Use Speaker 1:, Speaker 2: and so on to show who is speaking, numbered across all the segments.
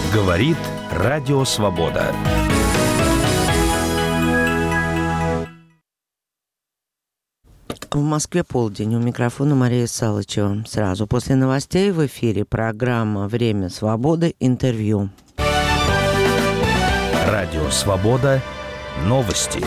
Speaker 1: Говорит Радио Свобода.
Speaker 2: В Москве полдень. У микрофона Мария Салычева. Сразу после новостей в эфире программа «Время свободы. Интервью».
Speaker 1: Радио Свобода. Новости.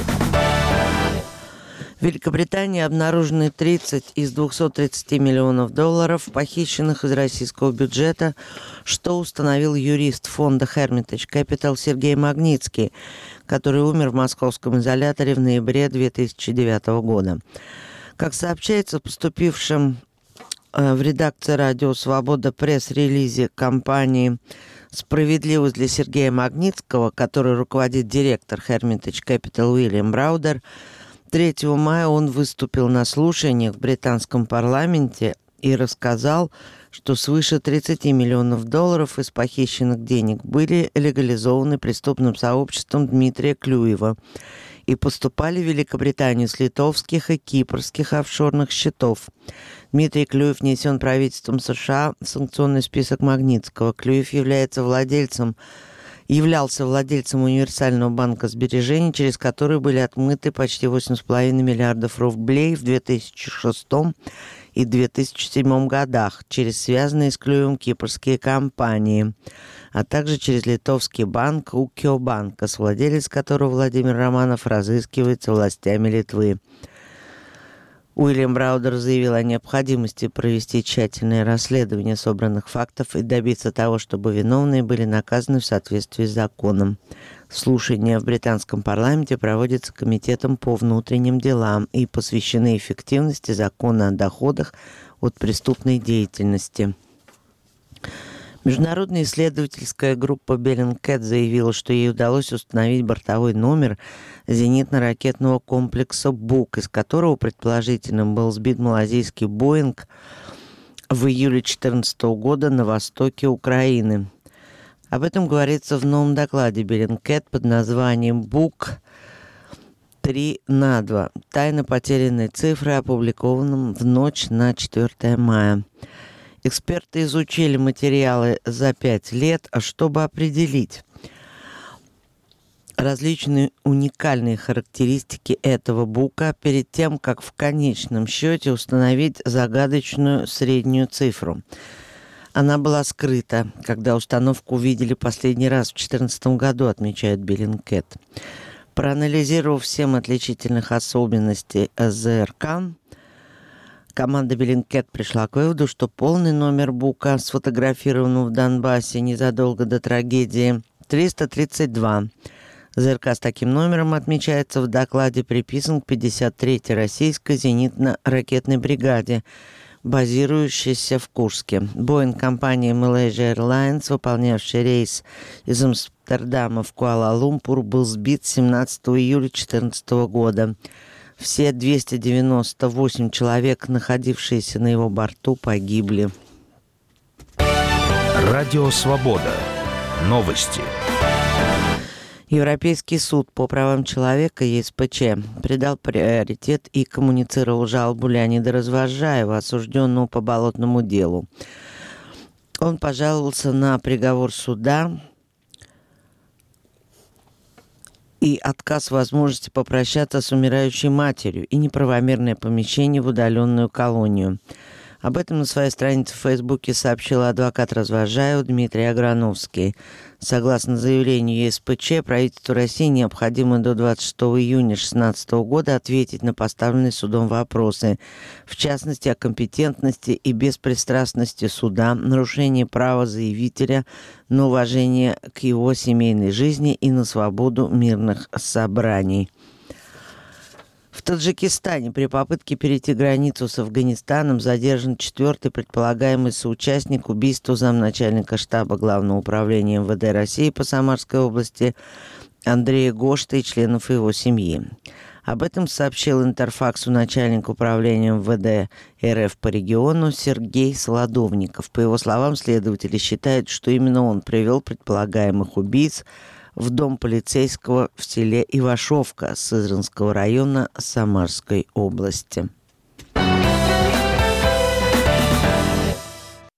Speaker 2: В Великобритании обнаружены 30 из 230 миллионов долларов, похищенных из российского бюджета, что установил юрист фонда Hermitage Capital Сергей Магнитский, который умер в московском изоляторе в ноябре 2009 года. Как сообщается в поступившем в редакцию «Радио Свобода» пресс-релизе компании «Справедливость» для Сергея Магнитского, который руководит директор Hermitage Capital Уильям Браудер, 3 мая он выступил на слушаниях в британском парламенте и рассказал, что свыше 30 миллионов долларов из похищенных денег были легализованы преступным сообществом Дмитрия Клюева и поступали в Великобританию с литовских и кипрских офшорных счетов. Дмитрий Клюев внесен правительством США в санкционный список Магнитского. Клюев являлся владельцем универсального банка сбережений, через который были отмыты почти 8,5 миллиардов рублей в 2006 и 2007 годах через связанные с Клюевым кипрские компании, а также через литовский банк Укиобанка, владелец которого Владимир Романов разыскивается властями Литвы. Уильям Браудер заявил о необходимости провести тщательное расследование собранных фактов и добиться того, чтобы виновные были наказаны в соответствии с законом. Слушания в британском парламенте проводятся Комитетом по внутренним делам и посвящены эффективности закона о доходах от преступной деятельности. Международная исследовательская группа Bellingcat заявила, что ей удалось установить бортовой номер зенитно-ракетного комплекса «Бук», из которого предположительно был сбит малазийский «Боинг» в июле 2014 года на востоке Украины. Об этом говорится в новом докладе Bellingcat под названием «Бук 3/2. Тайна потерянной цифры», опубликованном в ночь на 4 мая. Эксперты изучили материалы за 5 лет, чтобы определить различные уникальные характеристики этого бука перед тем, как в конечном счете установить загадочную среднюю цифру. Она была скрыта, когда установку увидели последний раз в 2014 году, отмечает Bellingcat. Проанализировав 7 отличительных особенностей ЗРК, команда Bellingcat пришла к выводу, что полный номер бука, сфотографированного в Донбассе незадолго до трагедии, 332. ЗРК с таким номером, отмечается в докладе, приписан к 53-й российской зенитно-ракетной бригаде, базирующейся в Курске. Боинг компании Malaysia Airlines, выполнявший рейс из Амстердама в Куала-Лумпур, был сбит 17 июля 2014 года. Все 298 человек, находившиеся на его борту, погибли.
Speaker 1: Радио Свобода. Новости.
Speaker 2: Европейский суд по правам человека ЕСПЧ придал приоритет и коммуницировал жалобу Леонида Развозжаева, осужденного по болотному делу. Он пожаловался на приговор суда и отказ возможности попрощаться с умирающей матерью и неправомерное помещение в удаленную колонию. Об этом на своей странице в Фейсбуке сообщил адвокат Развозжаева Дмитрий Аграновский. Согласно заявлению ЕСПЧ, правительству России необходимо до 26 июня 2016 года ответить на поставленные судом вопросы, в частности о компетентности и беспристрастности суда, нарушении права заявителя на уважение к его семейной жизни и на свободу мирных собраний. В Таджикистане при попытке перейти границу с Афганистаном задержан 4-й предполагаемый соучастник убийства замначальника штаба Главного управления МВД России по Самарской области Андрея Гошта и членов его семьи. Об этом сообщил Интерфаксу начальник управления МВД РФ по региону Сергей Солодовников. По его словам, следователи считают, что именно он привел предполагаемых убийц в дом полицейского в селе Ивашовка Сызранского района Самарской области.